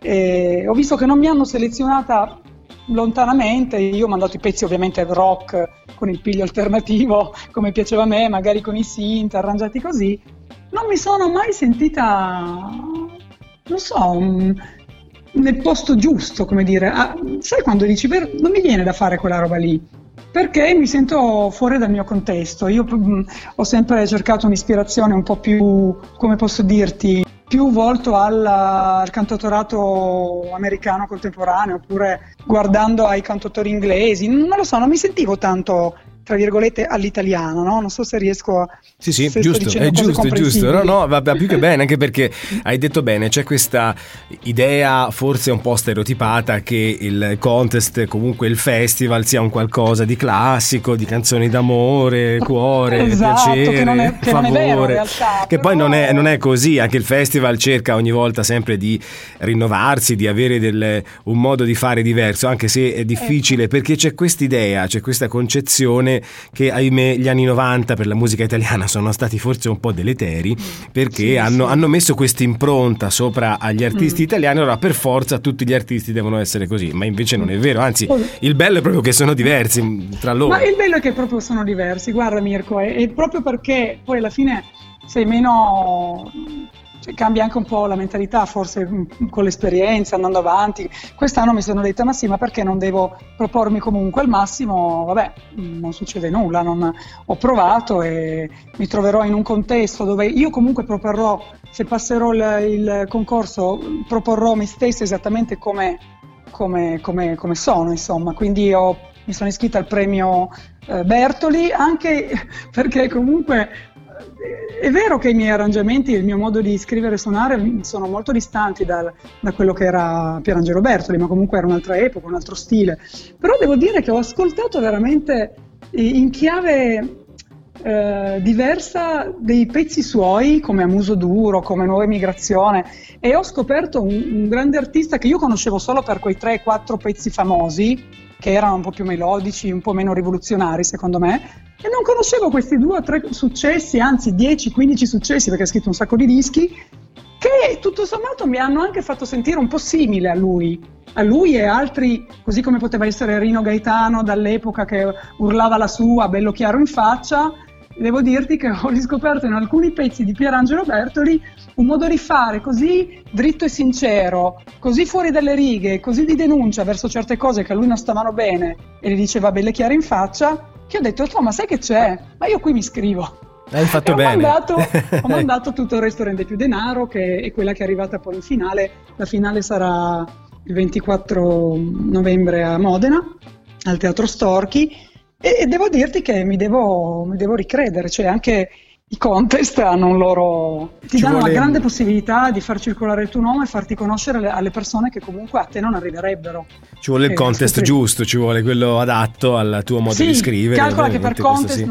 e ho visto che non mi hanno selezionata lontanamente. Io ho mandato i pezzi ovviamente rock con il piglio alternativo come piaceva a me, magari con i synth arrangiati così. Non mi sono mai sentita, non so, nel posto giusto, come dire. Sai quando dici non mi viene da fare quella roba lì, perché mi sento fuori dal mio contesto. Io ho sempre cercato un'ispirazione un po' più, come posso dirti, più volto al cantautorato americano contemporaneo, oppure guardando ai cantautori inglesi. Non lo so, non mi sentivo tanto tra virgolette all'italiano, no? Non so se riesco a... Sì, se sto giusto, dicendo è cose giusto. comprensibili. No, va più che bene, anche perché hai detto bene, c'è questa idea forse un po' stereotipata che il contest, comunque il festival, sia un qualcosa di classico, di canzoni d'amore, cuore, Esatto, piacere, che non è favore, vero in realtà, che però... poi non è così, anche il festival cerca ogni volta sempre di rinnovarsi, di avere un modo di fare diverso, anche se è difficile, perché c'è quest'idea, c'è questa concezione che ahimè gli anni 90 per la musica italiana sono stati forse un po' deleteri, perché hanno messo questa impronta sopra agli artisti italiani, allora per forza tutti gli artisti devono essere così, ma invece non è vero, anzi il bello è proprio che sono diversi tra loro. Ma il bello è che proprio sono diversi, guarda Mirko, è proprio perché poi alla fine sei meno... Cioè, cambia anche un po' la mentalità, forse con l'esperienza, andando avanti. Quest'anno mi sono detta, ma sì, ma perché non devo propormi comunque al massimo? Vabbè, non succede nulla, ho provato e mi troverò in un contesto dove io comunque proporrò, se passerò il concorso, proporrò me stessa esattamente come sono, insomma. Quindi mi sono iscritta al premio Bertoli, anche perché comunque... È vero che i miei arrangiamenti, il mio modo di scrivere e suonare sono molto distanti da quello che era Pierangelo Bertoli, ma comunque era un'altra epoca, un altro stile. Però devo dire che ho ascoltato veramente in chiave diversa dei pezzi suoi, come A Muso Duro, come Nuova Emigrazione, e ho scoperto un grande artista che io conoscevo solo per quei 3-4 pezzi famosi, che erano un po' più melodici, un po' meno rivoluzionari secondo me, e non conoscevo questi 2 o 3 successi, anzi 10-15 successi, perché ha scritto un sacco di dischi, che tutto sommato mi hanno anche fatto sentire un po' simile a lui e altri, così come poteva essere Rino Gaetano dall'epoca che urlava la sua, bello chiaro in faccia. Devo dirti che ho riscoperto in alcuni pezzi di Pierangelo Bertoli un modo di fare così dritto e sincero, così fuori dalle righe, così di denuncia verso certe cose che a lui non stavano bene e le diceva belle chiare in faccia, che ho detto, ma sai che c'è? Ma io qui mi iscrivo. Hai fatto bene. Ho mandato Tutto il resto rende più denaro, che è quella che è arrivata poi in finale. La finale sarà il 24 novembre a Modena, al Teatro Storchi. E devo dirti che mi devo ricredere, cioè anche i contest hanno un loro... ti danno una grande possibilità di far circolare il tuo nome e farti conoscere alle persone che comunque a te non arrivererebbe. Ci vuole il contest giusto, ci vuole quello adatto al tuo modo di scrivere. Calcola che per contest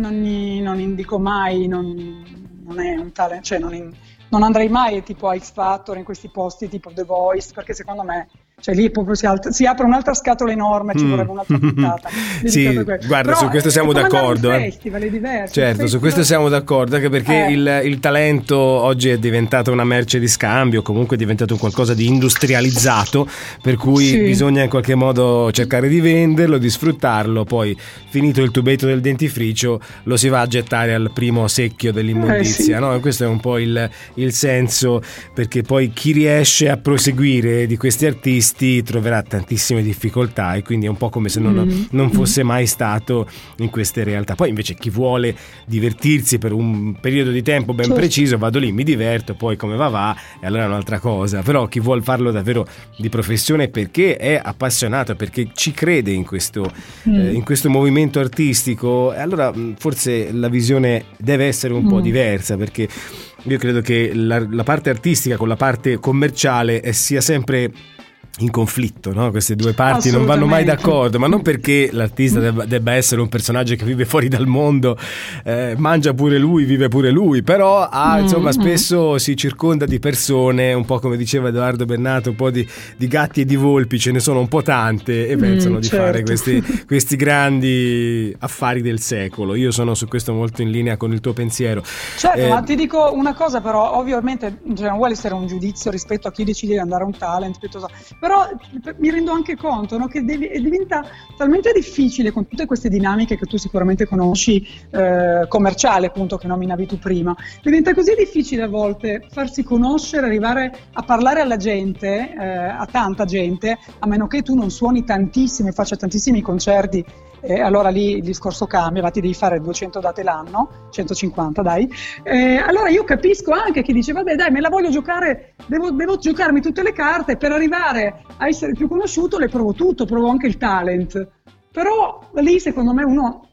non indico mai, non è un talent, cioè non andrei mai tipo a X Factor, in questi posti tipo The Voice, perché secondo me... Cioè lì proprio si apre un'altra scatola enorme, ci vorrebbe un'altra puntata. Sì, guarda, però su questo siamo d'accordo. Il festival è diverso. Certo, su questo siamo d'accordo, anche perché il talento oggi è diventato una merce di scambio, comunque è diventato un qualcosa di industrializzato, per cui bisogna in qualche modo cercare di venderlo, di sfruttarlo, poi finito il tubetto del dentifricio lo si va a gettare al primo secchio dell'immondizia, no? Questo è un po' il senso, perché poi chi riesce a proseguire di questi artisti troverà tantissime difficoltà e quindi è un po' come se non fosse mai stato in queste realtà. Poi invece chi vuole divertirsi per un periodo di tempo ben preciso, vado lì, mi diverto, poi come va e allora è un'altra cosa. Però chi vuol farlo davvero di professione perché è appassionato, perché ci crede in questo movimento artistico, allora forse la visione deve essere un po' diversa, perché io credo che la parte artistica con la parte commerciale sia sempre in conflitto, no? Queste due parti non vanno mai d'accordo, ma non perché l'artista debba essere un personaggio che vive fuori dal mondo, mangia pure lui, vive pure lui, però insomma spesso si circonda di persone, un po' come diceva Edoardo Bennato, un po' di gatti e di volpi, ce ne sono un po' tante e pensano di fare questi grandi affari del secolo. Io sono su questo molto in linea con il tuo pensiero. Certo, ma ti dico una cosa, però ovviamente non vuole essere un giudizio rispetto a chi decide di andare a un talent piuttosto, però mi rendo anche conto, no, che diventa talmente difficile con tutte queste dinamiche che tu sicuramente conosci, commerciali appunto, che nominavi tu prima, diventa così difficile a volte farsi conoscere, arrivare a parlare alla gente, a tanta gente, a meno che tu non suoni tantissimo e faccia tantissimi concerti. Allora lì il discorso cambia, ti devi fare 200 date l'anno, 150 dai, allora io capisco anche chi dice vabbè dai, me la voglio giocare, devo giocarmi tutte le carte per arrivare a essere più conosciuto, le provo tutto, provo anche il talent, però lì secondo me uno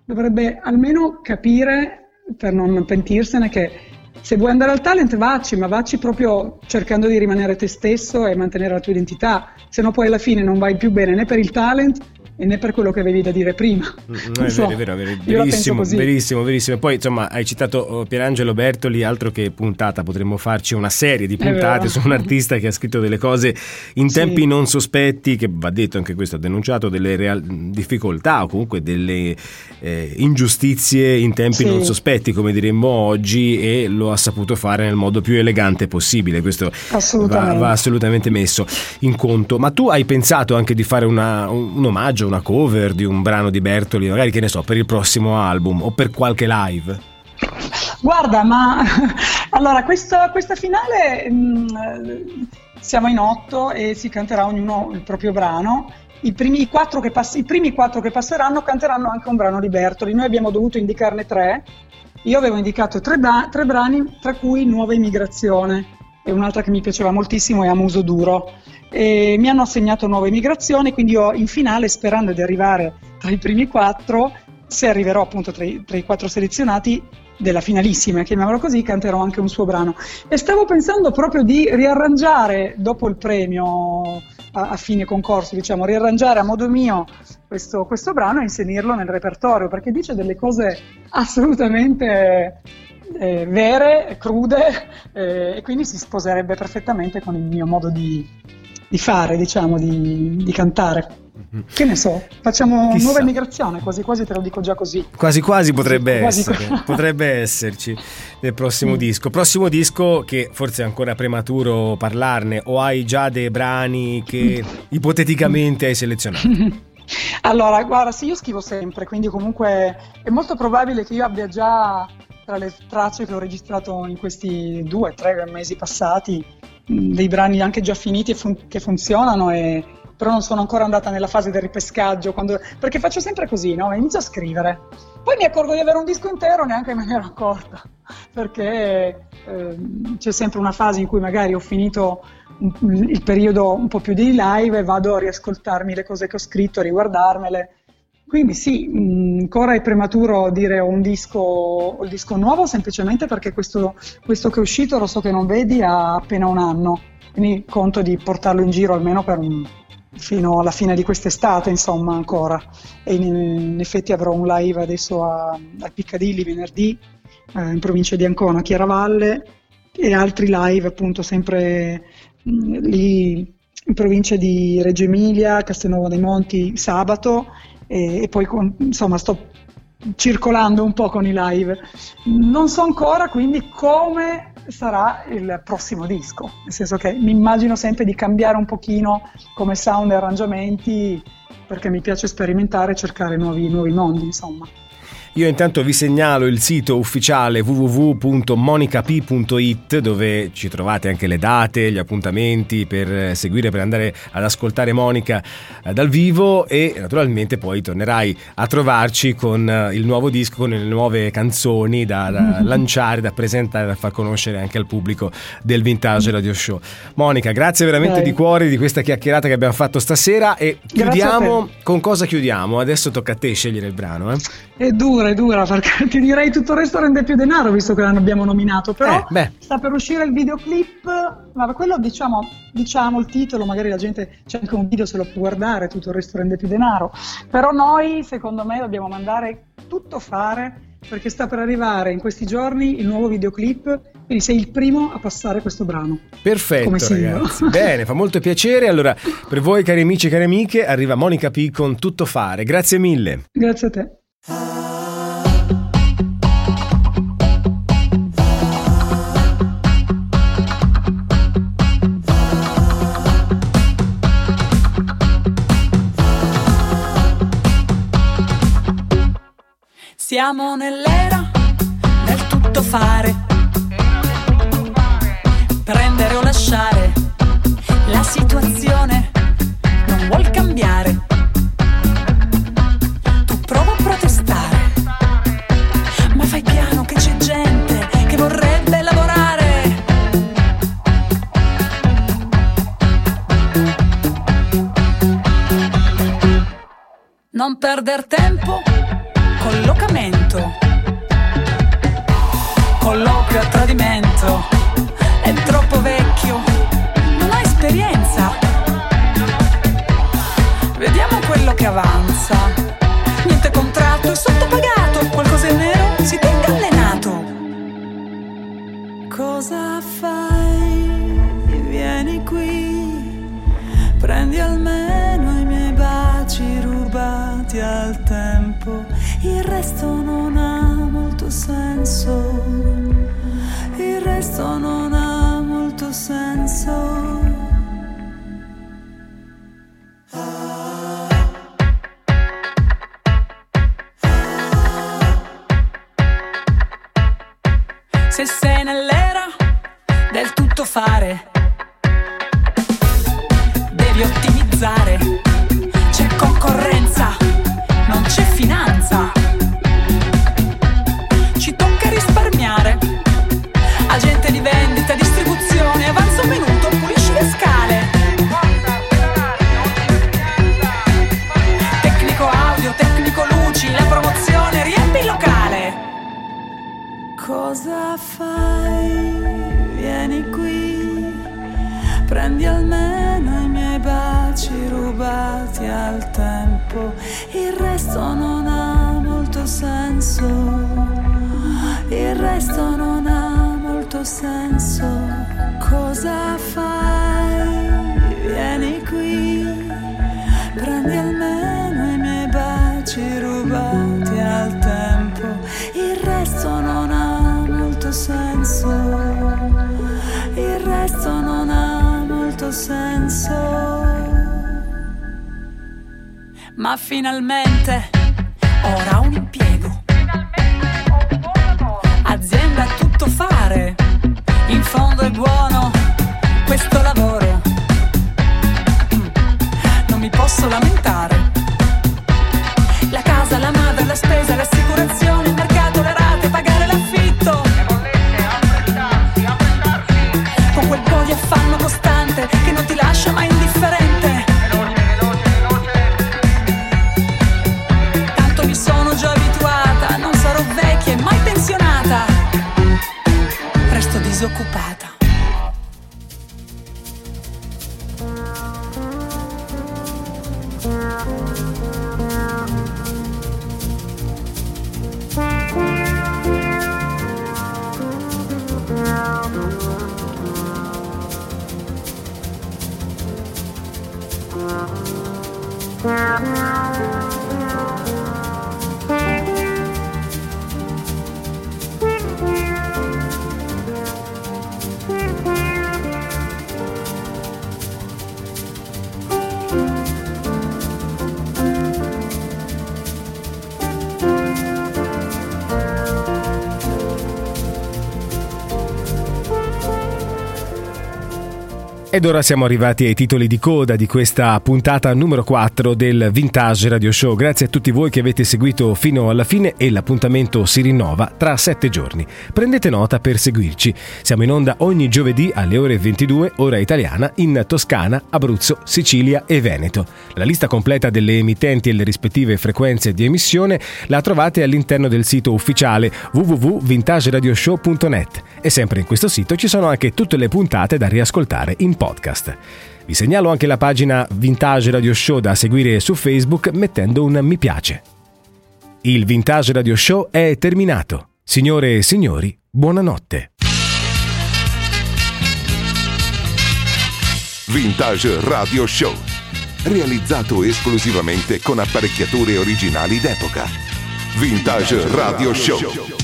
dovrebbe almeno capire, per non pentirsene, che se vuoi andare al talent vacci, ma vacci proprio cercando di rimanere te stesso e mantenere la tua identità, se no poi alla fine non vai più bene né per il talent e né per quello che avevi da dire prima. È vero, verissimo. E poi insomma hai citato Pierangelo Bertoli, altro che puntata, potremmo farci una serie di puntate su un artista che ha scritto delle cose in tempi non sospetti, che va detto anche questo, ha denunciato delle difficoltà o comunque delle ingiustizie in tempi non sospetti, come diremmo oggi, e lo ha saputo fare nel modo più elegante possibile. Questo va assolutamente messo in conto. Ma tu hai pensato anche di fare un omaggio, una cover di un brano di Bertoli, magari, che ne so, per il prossimo album o per qualche live? Guarda, ma allora questa finale siamo in 8 e si canterà ognuno il proprio brano. I primi 4 che passeranno canteranno anche un brano di Bertoli. Noi abbiamo dovuto indicarne 3. Io avevo indicato 3 brani, tra cui Nuova Immigrazione e un'altra che mi piaceva moltissimo è A Muso Duro. E mi hanno assegnato Nuova Immigrazione, quindi io in finale, sperando di arrivare tra i primi 4, se arriverò appunto tra i 4 selezionati della finalissima, chiamiamolo così, canterò anche un suo brano. E stavo pensando proprio di riarrangiare dopo il premio a fine concorso, diciamo, riarrangiare a modo mio questo brano e inserirlo nel repertorio, perché dice delle cose assolutamente vere, crude, e quindi si sposerebbe perfettamente con il mio modo di fare, diciamo, di cantare. Che ne so, facciamo Nuova Immigrazione, quasi quasi te lo dico già così. Quasi quasi potrebbe esserci nel prossimo disco. Prossimo disco che forse è ancora prematuro parlarne, o hai già dei brani che ipoteticamente hai selezionato? Allora, guarda, sì, io scrivo sempre, quindi comunque è molto probabile che io abbia già, tra le tracce che ho registrato in questi 2-3 mesi passati, dei brani anche già finiti che funzionano, però non sono ancora andata nella fase del ripescaggio, perché faccio sempre così, no? Inizio a scrivere, poi mi accorgo di avere un disco intero, neanche me ne ero accorta, perché c'è sempre una fase in cui magari ho finito il periodo un po' più di live e vado a riascoltarmi le cose che ho scritto, a riguardarmele. Quindi sì, ancora è prematuro dire ho il disco nuovo, semplicemente perché questo che è uscito, Lo so che non vedi, ha appena un anno, quindi conto di portarlo in giro almeno fino alla fine di quest'estate, insomma, ancora. E in effetti avrò un live adesso al Piccadilly venerdì, in provincia di Ancona, Chiaravalle, e altri live appunto sempre lì in provincia di Reggio Emilia, Castelnuovo dei Monti, sabato, e poi insomma sto circolando un po' con i live. Non so ancora quindi come sarà il prossimo disco, nel senso che mi immagino sempre di cambiare un pochino come sound e arrangiamenti, perché mi piace sperimentare e cercare nuovi mondi, insomma. Io intanto vi segnalo il sito ufficiale www.monicap.it, dove ci trovate anche le date, gli appuntamenti per seguire, per andare ad ascoltare Monica dal vivo, e naturalmente poi tornerai a trovarci con il nuovo disco, con le nuove canzoni da lanciare, da presentare, da far conoscere anche al pubblico del Vintage Radio Show. Monica, grazie veramente di cuore di questa chiacchierata che abbiamo fatto stasera, e chiudiamo. Con cosa chiudiamo? Adesso tocca a te scegliere il brano. È dura, perché ti direi Tutto il resto rende più denaro, visto che l'abbiamo nominato, però sta per uscire il videoclip, ma quello diciamo il titolo, magari la gente, c'è anche un video, se lo può guardare, Tutto il resto rende più denaro, però noi secondo me dobbiamo mandare tutto fare, perché sta per arrivare in questi giorni il nuovo videoclip, quindi sei il primo a passare questo brano. Perfetto, ragazzi. Bene, fa molto piacere. Allora, per voi cari amici e cari amiche, arriva Monica P con Tutto fare. Grazie mille. Grazie a te. Siamo nell'era del tutto fare, prendere o lasciare, la situazione non vuol cambiare. Tu prova a protestare, ma fai piano che c'è gente che vorrebbe lavorare. Non perder tempo, colloca tradimento, colloquio a tradimento, è troppo vecchio, non ha esperienza. Vediamo quello che avanza. Niente contratto, è sottopagato, qualcosa in nero, si tenga allenato. Cosa fai? Vieni qui, prendi almeno i miei baci rubati al tempo. Il resto non ha molto senso. Il resto non ha molto senso. Se sei nell'era del tutto fare, devi ottimizzare. C'è concorrenza, non c'è finanza. Ci tocca risparmiare. Agente di vendita, distribuzione, avanza un minuto, pulisci le scale. Tecnico audio, tecnico luci, la promozione, riempi il locale. Cosa fai? Vieni qui, prendi almeno i miei baci rubati al tempo. Il resto non ha molto senso. Il resto non ha molto senso. Cosa fai? Vieni qui, prendi almeno i miei baci rubati al tempo. Il resto non ha molto senso. Il resto non ha molto senso. Ma finalmente ora un impiego. Azienda a tutto fare. In fondo è buono questo lavoro. Non mi posso lamentare. La casa, la madre, la spesa, l'assicurazione, il mercato, le rate, pagare l'affitto. Con quel po' di affanno costante che non ti lascia mai indifferente. Tanto mi sono già abituata, non sarò vecchia e mai pensionata. Resto disoccupata. Ed ora siamo arrivati ai titoli di coda di questa puntata numero 4 del Vintage Radio Show. Grazie a tutti voi che avete seguito fino alla fine e l'appuntamento si rinnova tra 7 giorni. Prendete nota per seguirci. Siamo in onda ogni giovedì alle ore 22, ora italiana, in Toscana, Abruzzo, Sicilia e Veneto. La lista completa delle emittenti e le rispettive frequenze di emissione la trovate all'interno del sito ufficiale www.vintageradioshow.net e sempre in questo sito ci sono anche tutte le puntate da riascoltare in podcast. Vi segnalo anche la pagina Vintage Radio Show da seguire su Facebook mettendo un mi piace. Il Vintage Radio Show è terminato. Signore e signori, buonanotte. Vintage Radio Show, realizzato esclusivamente con apparecchiature originali d'epoca. Vintage Radio Show.